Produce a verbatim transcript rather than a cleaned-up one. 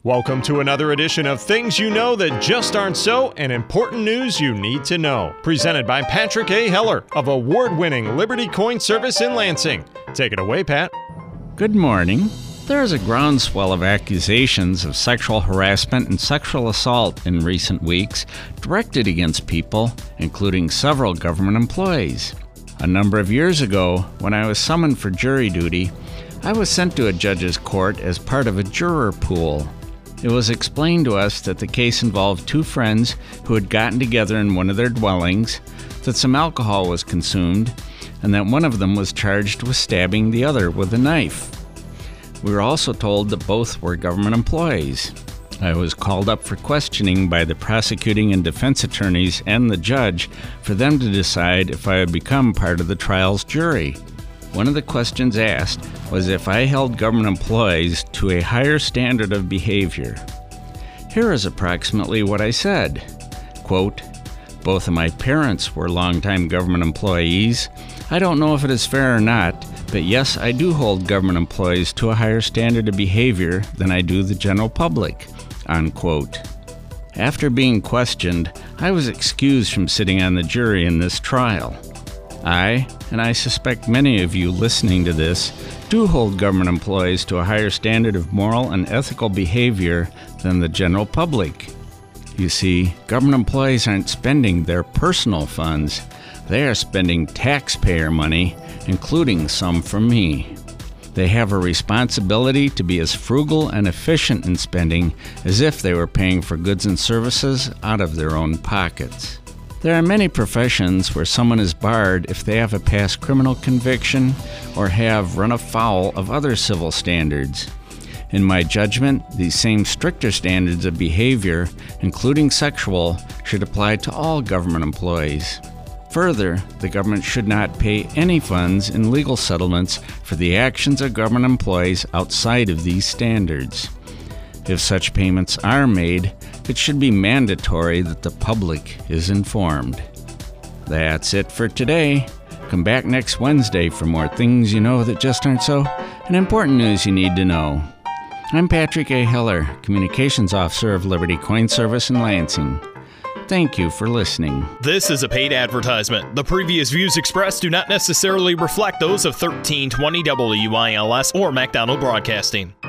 Welcome to another edition of Things You Know That Just Aren't So and Important News You Need to Know. Presented by Patrick A. Heller of award-winning Liberty Coin Service in Lansing. Take it away, Pat. Good morning. There is a groundswell of accusations of sexual harassment and sexual assault in recent weeks directed against people, including several government employees. A number of years ago, when I was summoned for jury duty, I was sent to a judge's court as part of a juror pool. It was explained to us that the case involved two friends who had gotten together in one of their dwellings, that some alcohol was consumed, and that one of them was charged with stabbing the other with a knife. We were also told that both were government employees. I was called up for questioning by the prosecuting and defense attorneys and the judge for them to decide if I would become part of the trial's jury. One of the questions asked was if I held government employees to a higher standard of behavior. Here is approximately what I said. Quote, both of my parents were longtime government employees. I don't know if it is fair or not, but yes, I do hold government employees to a higher standard of behavior than I do the general public. Unquote. After being questioned, I was excused from sitting on the jury in this trial. I, and I suspect many of you listening to this, do hold government employees to a higher standard of moral and ethical behavior than the general public. You see, government employees aren't spending their personal funds. They are spending taxpayer money, including some from me. They have a responsibility to be as frugal and efficient in spending as if they were paying for goods and services out of their own pockets. There are many professions where someone is barred if they have a past criminal conviction or have run afoul of other civil standards. In my judgment, these same stricter standards of behavior, including sexual, should apply to all government employees. Further, the government should not pay any funds in legal settlements for the actions of government employees outside of these standards. If such payments are made, it should be mandatory that the public is informed. That's it for today. Come back next Wednesday for more things you know that just aren't so and important news you need to know. I'm Patrick A. Heller, Communications Officer of Liberty Coin Service in Lansing. Thank you for listening. This is a paid advertisement. The previous views expressed do not necessarily reflect those of thirteen twenty W I L S or MacDonald Broadcasting.